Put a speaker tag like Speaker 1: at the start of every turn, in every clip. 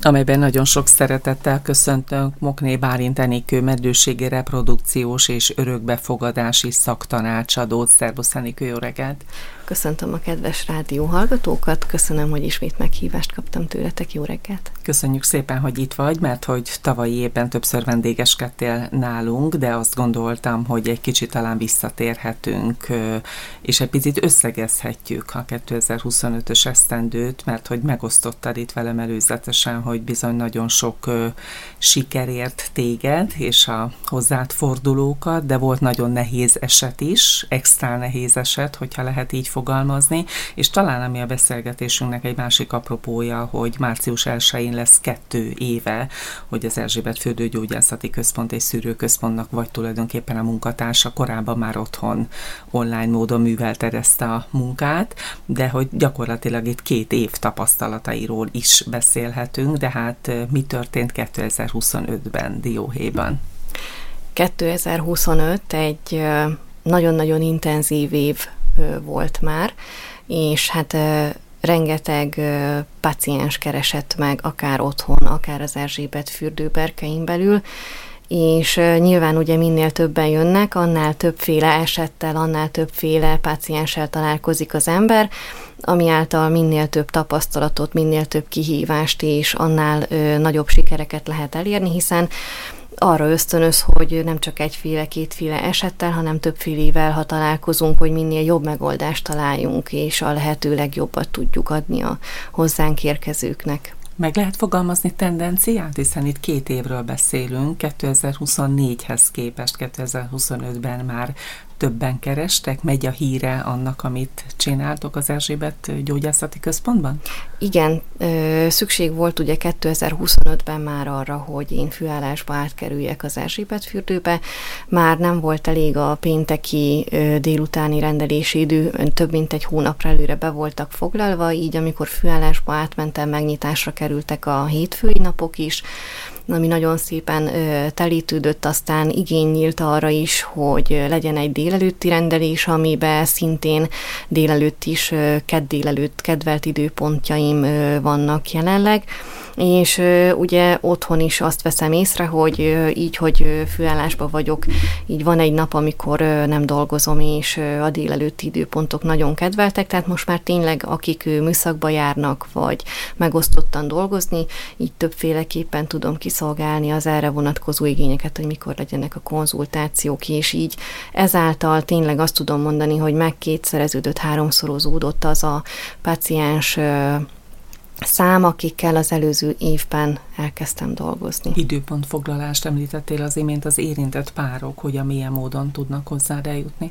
Speaker 1: amelyben nagyon sok szeretettel köszöntünk Mokné Bálint Enikő meddőségi reprodukciós és örökbefogadási szaktanácsadót. Szervusz Enikő, jó reggelt!
Speaker 2: Köszöntöm a kedves rádióhallgatókat, köszönöm, hogy ismét meghívást kaptam tőletek, jó reggelt!
Speaker 1: Köszönjük szépen, hogy itt vagy, mert hogy tavalyi évben többször vendégeskedtél nálunk, de azt gondoltam, hogy egy kicsit talán visszatérhetünk, és egy picit összegezhetjük a 2025-ös esztendőt, mert hogy megosztottad itt velem előzetesen, hogy bizony nagyon sok siker ért téged, és a hozzád fordulókat, de volt nagyon nehéz eset is, extra nehéz eset, hogyha lehet így fogalmazni, és talán ami a beszélgetésünknek egy másik apropója, hogy március 1-én lesz 2 éve, hogy az Erzsébet Fürdőgyógyászati Központ és Szűrőközpontnak vagy tulajdonképpen a munkatársa, korábban már otthon online módon művelted ezt a munkát, de hogy gyakorlatilag itt 2 év tapasztalatairól is beszélhetünk, de hát mi történt 2025-ben Dióhéjban?
Speaker 2: 2025 egy nagyon-nagyon intenzív év volt már, és hát rengeteg páciens keresett meg, akár otthon, akár az Erzsébet fürdő berkein belül, és nyilván ugye minél többen jönnek, annál többféle esettel, annál többféle pácienssel találkozik az ember, ami által minél több tapasztalatot, minél több kihívást és annál nagyobb sikereket lehet elérni, hiszen arra ösztönöz, hogy nem csak egyféle, kétféle esettel, hanem többfélével, ha találkozunk, hogy minél jobb megoldást találjunk, és a lehető legjobbat tudjuk adni a hozzánk érkezőknek.
Speaker 1: Meg lehet fogalmazni tendenciát, hiszen itt 2 évről beszélünk, 2024-hez képest 2025-ben már többen kerestek, megy a híre annak, amit csináltok az Erzsébet Gyógyászati Központban?
Speaker 2: Igen, szükség volt ugye 2025-ben már arra, hogy én főállásba átkerüljek az Erzsébet fürdőbe. Már nem volt elég a pénteki délutáni rendelési idő, több mint egy hónapra előre be voltak foglalva, így amikor főállásba átmentem, megnyitásra kerültek a hétfői napok is, ami nagyon szépen telítődött, aztán igény nyílt arra is, hogy legyen egy délelőtti rendelés, amiben szintén délelőtt is, délelőtt kedvelt időpontjaim vannak jelenleg, és ugye otthon is azt veszem észre, hogy így, hogy főállásban vagyok, így van egy nap, amikor nem dolgozom, és a délelőtti időpontok nagyon kedveltek, tehát most már tényleg akik műszakba járnak, vagy megosztottan dolgozni, így többféleképpen tudom kiszolgálni az erre vonatkozó igényeket, hogy mikor legyenek a konzultációk, és így ezáltal tényleg azt tudom mondani, hogy megkétszereződött, 3-szorozódott az a páciens szám, akikkel az előző évben elkezdtem dolgozni.
Speaker 1: Időpontfoglalást említettél az imént, az érintett párok, hogyan milyen módon tudnak hozzád eljutni?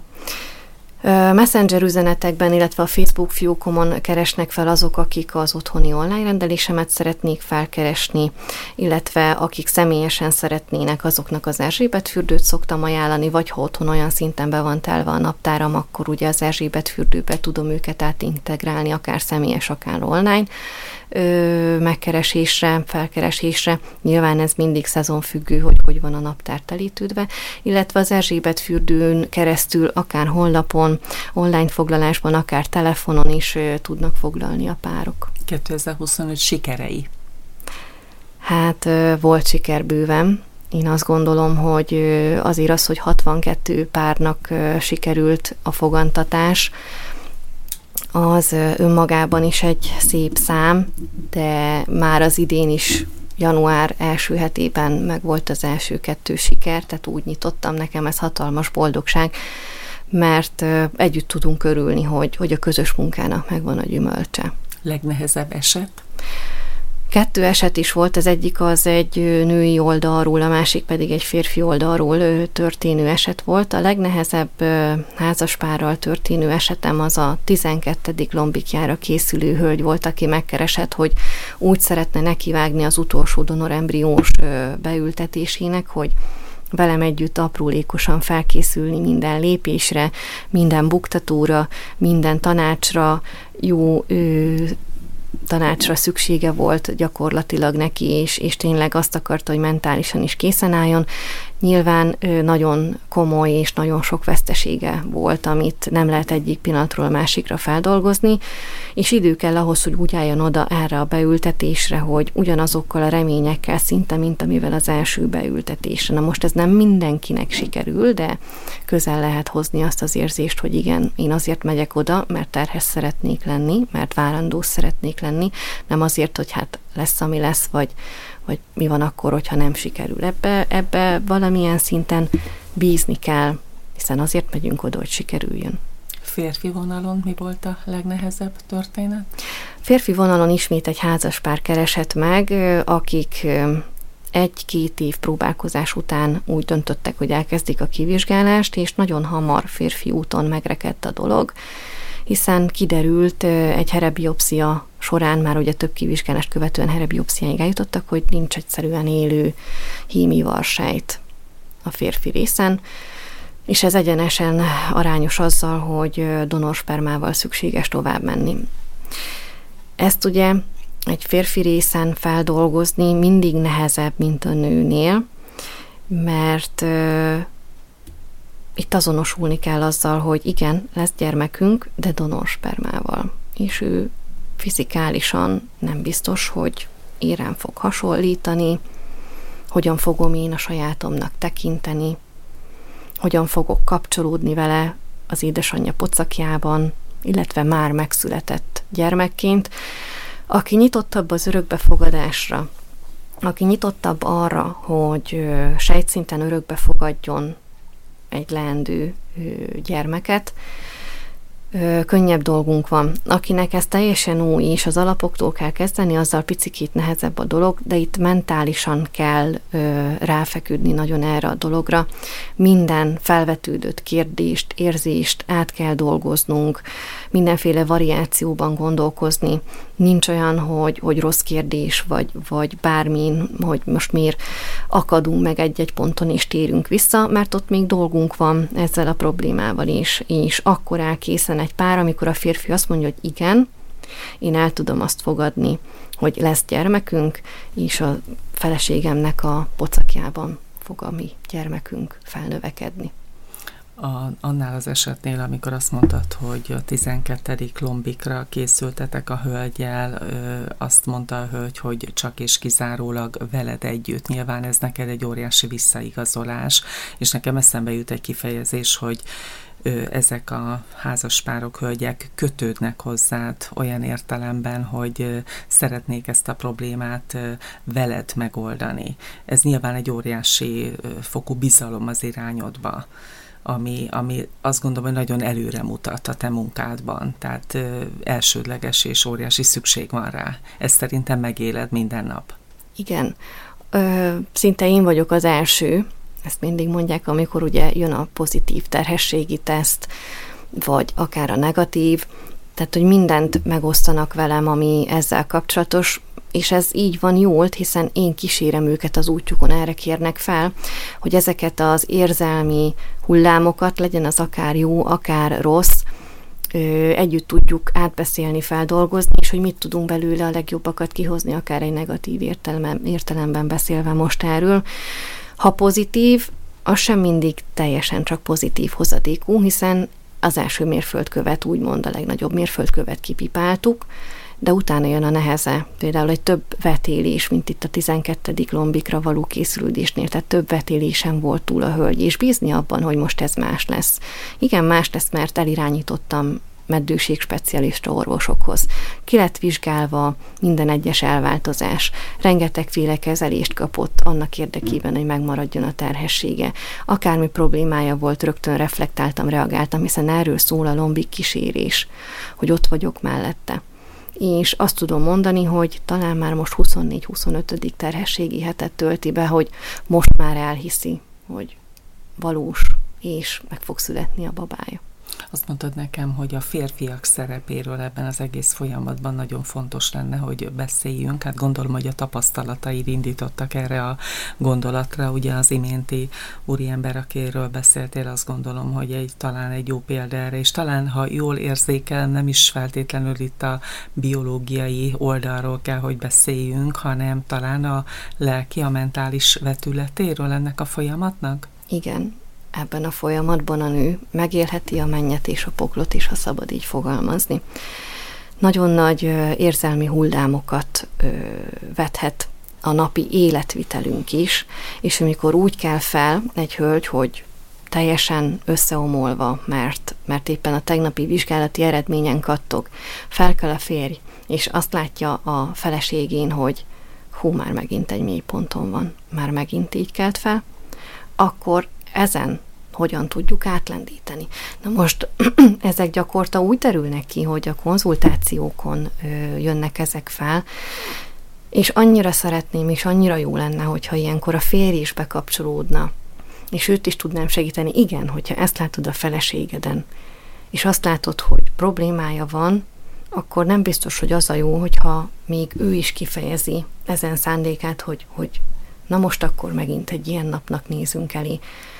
Speaker 2: Messenger üzenetekben, illetve a Facebook fiókomon keresnek fel azok, akik az otthoni online rendelésemet szeretnék felkeresni, illetve akik személyesen szeretnének, azoknak az Erzsébet fürdőt szoktam ajánlani, vagy ha otthon olyan szinten be van telve a naptáram, akkor ugye az Erzsébet fürdőbe tudom őket átintegrálni, akár személyes, akár online megkeresésre, felkeresésre. Nyilván ez mindig szezonfüggő, hogy van a naptár telítődve, illetve az Erzsébet fürdőn keresztül, akár honlapon, online foglalásban, akár telefonon is tudnak foglalni a párok.
Speaker 1: 2025 sikerei?
Speaker 2: Hát volt siker bőven. Én azt gondolom, hogy azért az, hogy 62 párnak sikerült a fogantatás, az önmagában is egy szép szám, de már az idén is január első hetében meg volt az első 2 siker, tehát úgy nyitottam, nekem ez hatalmas boldogság, mert együtt tudunk örülni, hogy a közös munkának megvan a gyümölcse.
Speaker 1: Legnehezebb eset?
Speaker 2: 2 eset is volt, az egyik az egy női oldalról, a másik pedig egy férfi oldalról történő eset volt. A legnehezebb házaspárral történő esetem az a 12. lombikjára készülő hölgy volt, aki megkeresett, hogy úgy szeretne nekivágni az utolsó donorembriós beültetésének, hogy velem együtt aprólékosan felkészülni minden lépésre, minden buktatóra, minden tanácsra, jó tanácsra szüksége volt gyakorlatilag neki, és tényleg azt akarta, hogy mentálisan is készen álljon, Nyilván nagyon komoly és nagyon sok vesztesége volt, amit nem lehet egyik pillanatról a másikra feldolgozni, és idő kell ahhoz, hogy úgy álljon oda erre a beültetésre, hogy ugyanazokkal a reményekkel szinte, mint amivel az első beültetésre. Na most ez nem mindenkinek sikerül, de közel lehet hozni azt az érzést, hogy igen, én azért megyek oda, mert terhes szeretnék lenni, mert várandós szeretnék lenni, nem azért, hogy hát lesz, ami lesz, vagy mi van akkor, hogyha nem sikerül. Ebbe valamilyen szinten bízni kell, hiszen azért megyünk oda, hogy sikerüljön.
Speaker 1: Férfi vonalon mi volt a legnehezebb történet?
Speaker 2: Férfi vonalon ismét egy házaspár keresett meg, akik 1-2 év próbálkozás után úgy döntöttek, hogy elkezdik a kivizsgálást, és nagyon hamar férfi úton megrekedt a dolog, hiszen kiderült egy herebiopszia során, már ugye több kivizsgálást követően herebiopsziáig eljutottak, hogy nincs egyszerűen élő hímivarsejt a férfi részen, és ez egyenesen arányos azzal, hogy donorspermával szükséges tovább menni. Ezt ugye egy férfi részen feldolgozni mindig nehezebb, mint a nőnél, mert itt azonosulni kell azzal, hogy igen, lesz gyermekünk, de donorspermával. És ő fizikálisan nem biztos, hogy rám fog hasonlítani, hogyan fogom én a sajátomnak tekinteni, hogyan fogok kapcsolódni vele az édesanyja pocakjában, illetve már megszületett gyermekként. Aki nyitottabb az örökbefogadásra, aki nyitottabb arra, hogy sejtszinten örökbefogadjon egy leendő gyermeket, könnyebb dolgunk van. Akinek ez teljesen új, és az alapoktól kell kezdeni, azzal picikét nehezebb a dolog, de itt mentálisan kell ráfeküdni nagyon erre a dologra. Minden felvetődött kérdést, érzést át kell dolgoznunk, mindenféle variációban gondolkozni. Nincs olyan, hogy rossz kérdés, vagy bármin, hogy most miért akadunk meg egy-egy ponton, és térünk vissza, mert ott még dolgunk van ezzel a problémával is, és akkor áll készen egy pár, amikor a férfi azt mondja, hogy igen, én el tudom azt fogadni, hogy lesz gyermekünk, és a feleségemnek a pocakjában fog a mi gyermekünk felnövekedni.
Speaker 1: Annál az esetnél, amikor azt mondtad, hogy a 12. lombikra készültetek a hölgyel, azt mondta a hölgy, hogy csak és kizárólag veled együtt. Nyilván ez neked egy óriási visszaigazolás, és nekem eszembe jut egy kifejezés, hogy ezek a házaspárok, hölgyek kötődnek hozzád olyan értelemben, hogy szeretnék ezt a problémát veled megoldani. Ez nyilván egy óriási fokú bizalom az irányodba, ami azt gondolom, hogy nagyon előre mutat a te munkádban, tehát elsődleges és óriási szükség van rá. Ezt szerintem megéled minden nap.
Speaker 2: Igen, szinte én vagyok az első, ezt mindig mondják, amikor ugye jön a pozitív terhességi teszt, vagy akár a negatív, tehát hogy mindent megosztanak velem, ami ezzel kapcsolatos, és ez így van jól, hiszen én kísérem őket az útjukon, erre kérnek fel, hogy ezeket az érzelmi hullámokat, legyen az akár jó, akár rossz, együtt tudjuk átbeszélni, feldolgozni, és hogy mit tudunk belőle a legjobbakat kihozni, akár egy negatív értelemben beszélve most erről. Ha pozitív, az sem mindig teljesen csak pozitív hozadékú, hiszen az első mérföldkövet, úgymond a legnagyobb mérföldkövet kipipáltuk, de utána jön a neheze. Például egy több vetélés, mint itt a 12. lombikra való készülődésnél, tehát több vetélésen volt túl a hölgy, és bízni abban, hogy most ez más lesz. Igen, más lesz, mert elirányítottam meddőségspecialista orvosokhoz. Ki lett vizsgálva minden egyes elváltozás. Rengetegféle kezelést kapott annak érdekében, hogy megmaradjon a terhessége. Akármi problémája volt, rögtön reflektáltam, reagáltam, hiszen erről szól a lombik kísérés, hogy ott vagyok mellette. És azt tudom mondani, hogy talán már most 24-25. terhességi hetet tölti be, hogy most már elhiszi, hogy valós, és meg fog születni a babája.
Speaker 1: Azt mondtad nekem, hogy a férfiak szerepéről ebben az egész folyamatban nagyon fontos lenne, hogy beszéljünk. Hát gondolom, hogy a tapasztalataid indítottak erre a gondolatra. Ugye az iménti úriember, akiről beszéltél, azt gondolom, hogy talán egy jó példa erre, és talán, ha jól érzékel, nem is feltétlenül itt a biológiai oldalról kell, hogy beszéljünk, hanem talán a lelki, a mentális vetületéről ennek a folyamatnak?
Speaker 2: Igen. Ebben a folyamatban a nő megélheti a mennyet és a poklot is, ha szabad így fogalmazni. Nagyon nagy érzelmi hullámokat vethet a napi életvitelünk is, és amikor úgy kell fel egy hölgy, hogy teljesen összeomolva, mert éppen a tegnapi vizsgálati eredményen kattog, fel kell a férj, és azt látja a feleségén, hogy már megint egy mély ponton van, már megint így kelt fel, akkor ezen hogyan tudjuk átlendíteni. Na most ezek gyakorta úgy derülnek ki, hogy a konzultációkon jönnek ezek fel, és annyira szeretném, és annyira jó lenne, hogyha ilyenkor a férj is bekapcsolódna, és őt is tudnám segíteni. Igen, hogyha ezt látod a feleségeden, és azt látod, hogy problémája van, akkor nem biztos, hogy az a jó, hogyha még ő is kifejezi ezen szándékát, hogy na most akkor megint egy ilyen napnak nézünk elé.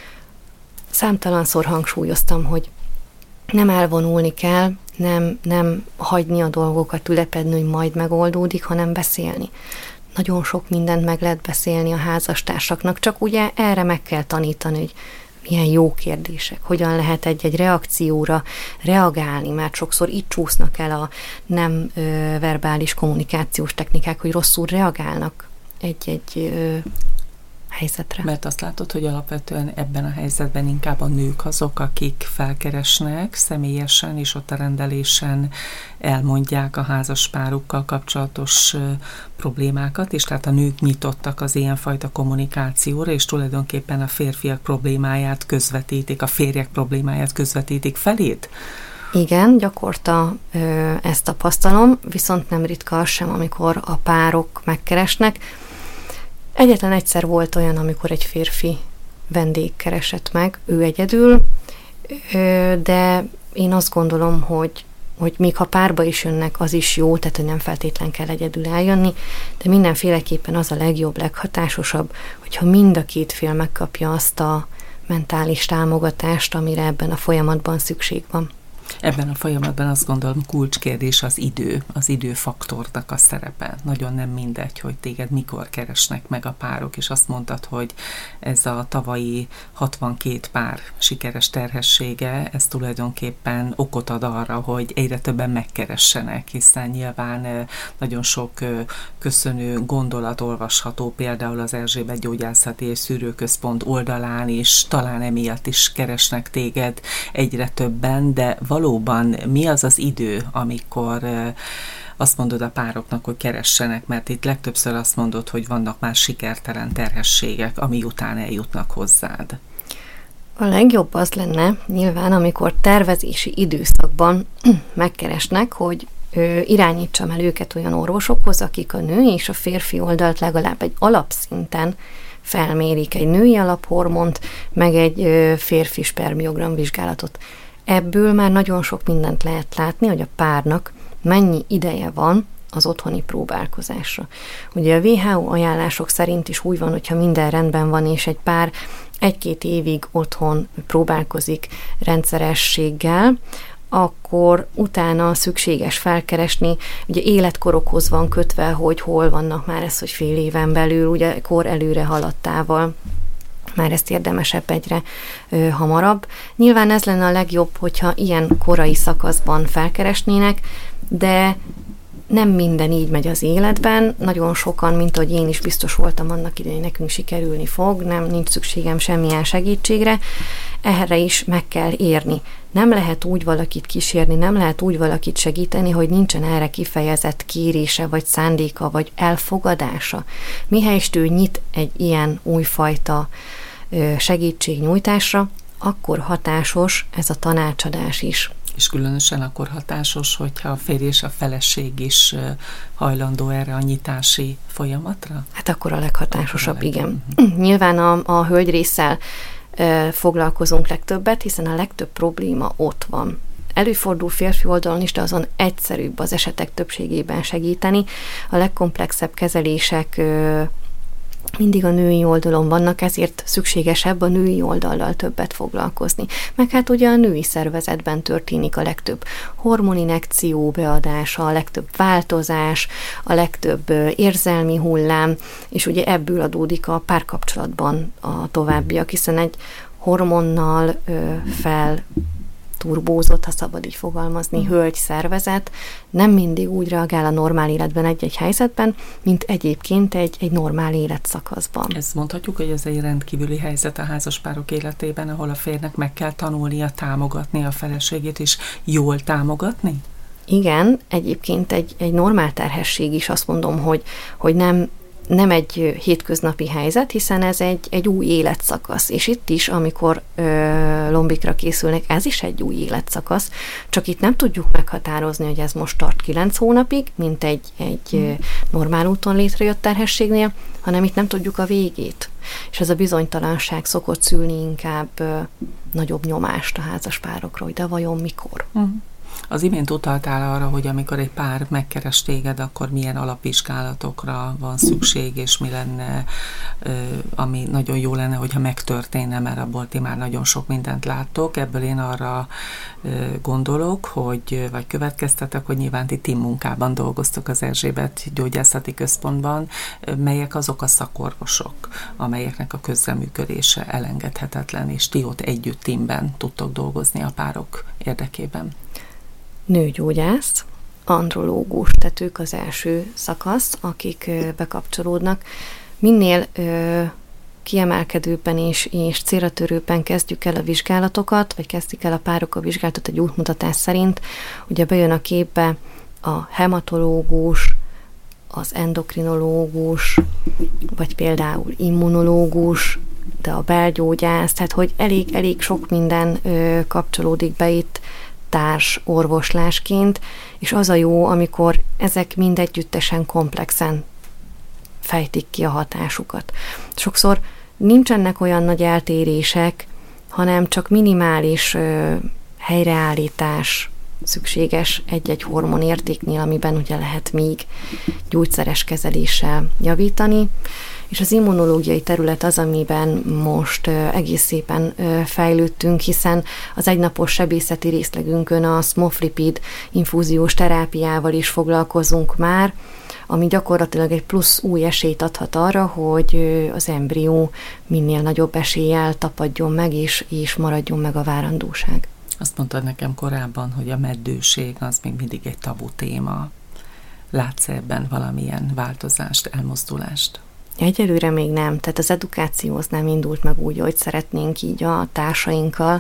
Speaker 2: Számtalanszor hangsúlyoztam, hogy nem elvonulni kell, nem hagyni a dolgokat ülepedni, hogy majd megoldódik, hanem beszélni. Nagyon sok mindent meg lehet beszélni a házastársaknak, csak ugye erre meg kell tanítani, hogy milyen jó kérdések, hogyan lehet egy reakcióra reagálni, mert sokszor itt csúsznak el a nem verbális kommunikációs technikák, hogy rosszul reagálnak egy helyzetre.
Speaker 1: Mert azt látod, hogy alapvetően ebben a helyzetben inkább a nők azok, akik felkeresnek személyesen, és ott a rendelésen elmondják a házaspárukkal kapcsolatos problémákat, és tehát a nők nyitottak az ilyenfajta kommunikációra, és tulajdonképpen a férfiak problémáját közvetítik, a férjek problémáját közvetítik felét.
Speaker 2: Igen, gyakorta ezt tapasztalom, viszont nem ritka az sem, amikor a párok megkeresnek. Egyetlen egyszer volt olyan, amikor egy férfi vendég keresett meg, ő egyedül, de én azt gondolom, hogy még ha párba is jönnek, az is jó, tehát hogy nem feltétlen kell egyedül eljönni, de mindenféleképpen az a legjobb, leghatásosabb, hogyha mind a két fél megkapja azt a mentális támogatást, amire ebben a folyamatban szükség van.
Speaker 1: Ebben a folyamatban azt gondolom kulcskérdés az időfaktornak a szerepe. Nagyon nem mindegy, hogy téged mikor keresnek meg a párok, és azt mondtad, hogy ez a tavalyi 62 pár sikeres terhessége, ez tulajdonképpen okot ad arra, hogy egyre többen megkeressenek, hiszen nyilván nagyon sok köszönő gondolat olvasható például az Erzsébet Gyógyászati és Szűrőközpont oldalán, és talán emiatt is keresnek téged egyre többen, de valóban mi az az idő, amikor azt mondod a pároknak, hogy keressenek, mert itt legtöbbször azt mondod, hogy vannak már sikertelen terhességek, ami után eljutnak hozzád.
Speaker 2: A legjobb az lenne nyilván, amikor tervezési időszakban megkeresnek, hogy irányítsam el őket olyan orvosokhoz, akik a női és a férfi oldalt legalább egy alapszinten felmérik, egy női alaphormont, meg egy férfi spermiogram vizsgálatot. Ebből már nagyon sok mindent lehet látni, hogy a párnak mennyi ideje van az otthoni próbálkozásra. Ugye a WHO ajánlások szerint is úgy van, hogyha minden rendben van, és egy pár 1-2 évig otthon próbálkozik rendszerességgel, akkor utána szükséges felkeresni, ugye életkorokhoz van kötve, hogy hol vannak már ez, hogy fél éven belül, ugye kor előre haladtával, már ezt érdemesebb egyre hamarabb. Nyilván ez lenne a legjobb, hogyha ilyen korai szakaszban felkeresnének, de nem minden így megy az életben. Nagyon sokan, mint ahogy én is biztos voltam annak idején, nekünk sikerülni fog, nincs szükségem semmilyen segítségre. Erre is meg kell érni. Nem lehet úgy valakit kísérni, nem lehet úgy valakit segíteni, hogy nincsen erre kifejezett kérése, vagy szándéka, vagy elfogadása. Mihelyest ő nyit egy ilyen újfajta segítségnyújtásra, akkor hatásos ez a tanácsadás is.
Speaker 1: És különösen akkor hatásos, hogyha a férj és a feleség is hajlandó erre a nyitási folyamatra?
Speaker 2: Hát akkor a leghatásosabb, igen. Nyilván a hölgy résszel foglalkozunk legtöbbet, hiszen a legtöbb probléma ott van. Előfordul férfi oldalon is, de azon egyszerűbb az esetek többségében segíteni. A legkomplexebb kezelések mindig a női oldalon vannak, ezért szükségesebb a női oldallal többet foglalkozni. Meg hát ugye a női szervezetben történik a legtöbb hormoninjekció beadása, a legtöbb változás, a legtöbb érzelmi hullám, és ugye ebből adódik a párkapcsolatban a továbbiak, hiszen egy hormonnal turbózott, ha szabad így fogalmazni, hölgy szervezet nem mindig úgy reagál a normál életben egy-egy helyzetben, mint egyébként egy normál életszakaszban.
Speaker 1: Ezt mondhatjuk, hogy ez egy rendkívüli helyzet a házaspárok életében, ahol a férnek meg kell tanulnia támogatni a feleségét, és jól támogatni?
Speaker 2: Igen, egyébként egy normál terhesség is azt mondom, hogy nem egy hétköznapi helyzet, hiszen ez egy új életszakasz. És itt is, amikor lombikra készülnek, ez is egy új életszakasz, csak itt nem tudjuk meghatározni, hogy ez most tart 9 hónapig, mint egy normál úton létrejött terhességnél, hanem itt nem tudjuk a végét. És ez a bizonytalanság szokott szülni inkább nagyobb nyomást a házaspárokra, hogy de vajon mikor?
Speaker 1: Az imént utaltál arra, hogy amikor egy pár megkeres téged, akkor milyen alapvizsgálatokra van szükség, és mi lenne, ami nagyon jó lenne, hogyha megtörténne, mert abból ti már nagyon sok mindent láttok. Ebből én arra gondolok, vagy következtetek, hogy nyilván ti munkában dolgoztok az Erzsébet Gyógyászati Központban. Melyek azok a szakorvosok, amelyeknek a közreműködése elengedhetetlen, és ti ott együtt teamben tudtok dolgozni a párok érdekében?
Speaker 2: Nőgyógyász, andrológus, tehát ők az első szakasz, akik bekapcsolódnak. Minél kiemelkedőbben és célra törőbben kezdjük el a vizsgálatokat, vagy kezdik el a párok a vizsgálatot egy útmutatás szerint, ugye bejön a képbe a hematológus, az endokrinológus, vagy például immunológus, de a belgyógyász, tehát hogy elég sok minden kapcsolódik be itt társ orvoslásként, és az a jó, amikor ezek mind együttesen komplexen fejtik ki a hatásukat. Sokszor nincsenek olyan nagy eltérések, hanem csak minimális helyreállítás szükséges egy-egy hormonértéknél, amiben ugye lehet még gyógyszeres kezeléssel javítani, és az immunológiai terület az, amiben most egész szépen fejlődtünk, hiszen az egynapos sebészeti részlegünkön a smoflipid infúziós terápiával is foglalkozunk már, ami gyakorlatilag egy plusz új esélyt adhat arra, hogy az embrió minél nagyobb eséllyel tapadjon meg, és maradjon meg a várandóság.
Speaker 1: Azt mondtad nekem korábban, hogy a meddőség az még mindig egy tabu téma. Látsz ebben valamilyen változást, elmozdulást?
Speaker 2: Egyelőre még nem, tehát az edukáció az nem indult meg úgy, hogy szeretnénk így a társainkkal,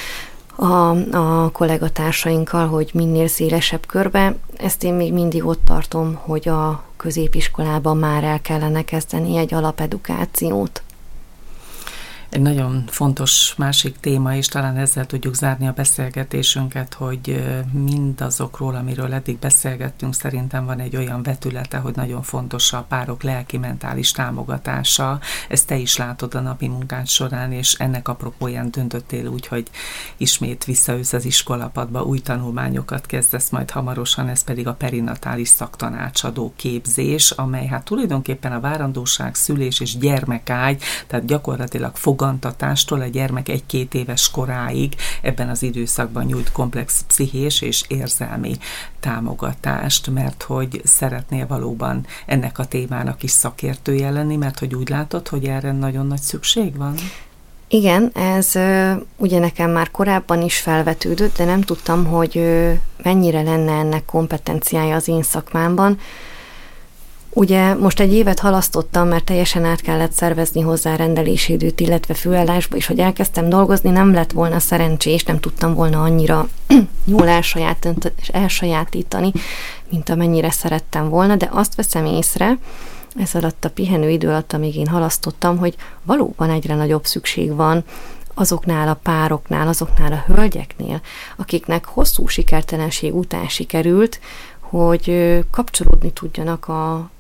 Speaker 2: a kollégatársainkkal, hogy minél szélesebb körbe. Ezt én még mindig ott tartom, hogy a középiskolában már el kellene kezdeni egy alapedukációt.
Speaker 1: Egy nagyon fontos másik téma, és talán ezzel tudjuk zárni a beszélgetésünket, hogy mindazokról, amiről eddig beszélgettünk, szerintem van egy olyan vetülete, hogy nagyon fontos a párok lelki-mentális támogatása. Ezt te is látod a napi munkád során, és ennek apropóján döntöttél úgy, hogy ismét visszajössz az iskolapadba, új tanulmányokat kezdesz majd hamarosan, ez pedig a perinatális szaktanácsadó képzés, amely hát tulajdonképpen a várandóság, szülés és gyermekágy, tehát gyakorlatilag fogantatástól a gyermek 1-2 éves koráig ebben az időszakban nyújt komplex pszichés és érzelmi támogatást, mert hogy szeretnél valóban ennek a témának is szakértője lenni, mert hogy úgy látod, hogy erre nagyon nagy szükség van?
Speaker 2: Igen, ez ugye nekem már korábban is felvetődött, de nem tudtam, hogy mennyire lenne ennek kompetenciája az én szakmámban. Ugye most egy évet halasztottam, mert teljesen át kellett szervezni hozzá rendelési időt, illetve főállásba, és hogy elkezdtem dolgozni, nem lett volna szerencsés, nem tudtam volna annyira jól elsajátítani, mint amennyire szerettem volna, de azt veszem észre, ez alatt a pihenő idő alatt, amíg én halasztottam, hogy valóban egyre nagyobb szükség van azoknál a pároknál, azoknál a hölgyeknél, akiknek hosszú sikertelenség után sikerült, hogy kapcsolódni tudjanak a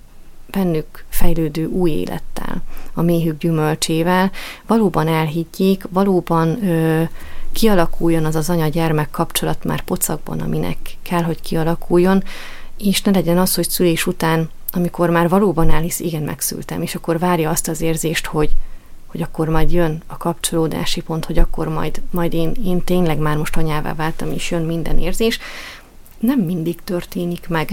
Speaker 2: bennük fejlődő új élettel, a méhük gyümölcsével valóban elhiggyék, valóban kialakuljon az az anya-gyermek kapcsolat már pocakban, aminek kell, hogy kialakuljon, és ne legyen az, hogy szülés után, amikor már valóban elhisz, igen, megszültem, és akkor várja azt az érzést, hogy akkor majd jön a kapcsolódási pont, hogy akkor majd én tényleg már most anyává váltam, és jön minden érzés. Nem mindig történik meg.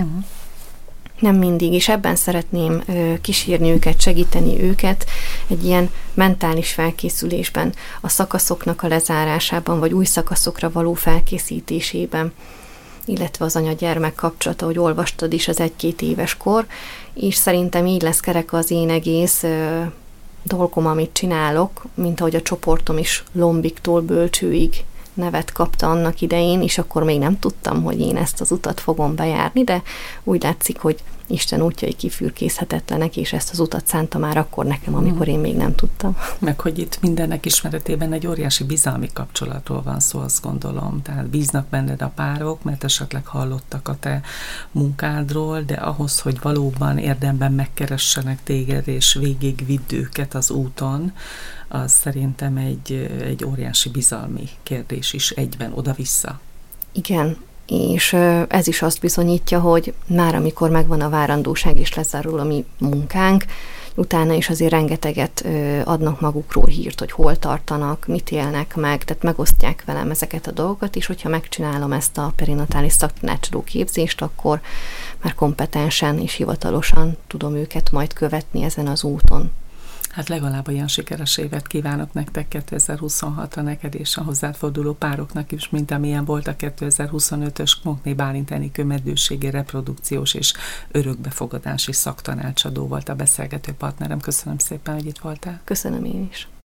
Speaker 2: Nem mindig, és ebben szeretném kísérni őket, segíteni őket egy ilyen mentális felkészülésben, a szakaszoknak a lezárásában, vagy új szakaszokra való felkészítésében, illetve az anya-gyermek kapcsolata, hogy olvastad is, az 1-2 éves kor, és szerintem így lesz kerek az én egész dolgom, amit csinálok, mint ahogy a csoportom is Lombiktól Bölcsőig nevet kapta annak idején, és akkor még nem tudtam, hogy én ezt az utat fogom bejárni, de úgy látszik, hogy Isten útjai kifürkészhetetlenek, és ezt az utat szánta már akkor nekem, amikor én még nem tudtam.
Speaker 1: Meg, hogy itt mindennek ismeretében egy óriási bizalmi kapcsolatról van szó, azt gondolom. Tehát bíznak benned a párok, mert esetleg hallottak a te munkádról, de ahhoz, hogy valóban érdemben megkeressenek téged, és végigvidd őket az úton, az szerintem egy óriási bizalmi kérdés is egyben oda-vissza.
Speaker 2: Igen, és ez is azt bizonyítja, hogy már amikor megvan a várandóság és lezárul a mi munkánk, utána is azért rengeteget adnak magukról hírt, hogy hol tartanak, mit élnek meg, tehát megosztják velem ezeket a dolgokat, és hogyha megcsinálom ezt a perinatális szaktanácsadó képzést, akkor már kompetensen és hivatalosan tudom őket majd követni ezen az úton.
Speaker 1: Hát legalább olyan sikeres évet kívánok nektek 2026-ra, neked és a hozzád forduló pároknak is, mint amilyen volt a 2025-ös Knokné Bálint Enikő meddőségi reprodukciós és örökbefogadási szaktanácsadó volt a beszélgető partnerem. Köszönöm szépen, hogy itt voltál.
Speaker 2: Köszönöm én is.